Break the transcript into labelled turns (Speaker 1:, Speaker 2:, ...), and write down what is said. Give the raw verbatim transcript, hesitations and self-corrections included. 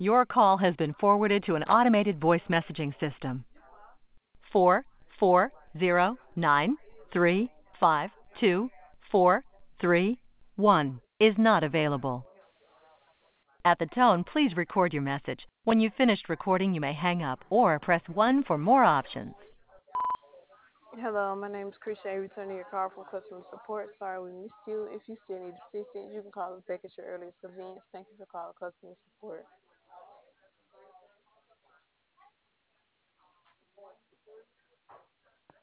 Speaker 1: Your call has been forwarded to an automated voice messaging system. Four four zero nine three five two four three one is not available. At the tone, please record your message. When you've finished recording, you may hang up or press one for more options.
Speaker 2: Hello, my name is Krisha, returning your call from customer support. Sorry we missed you. If you still need assistance, you can call us back at your earliest convenience. Thank you for calling customer support.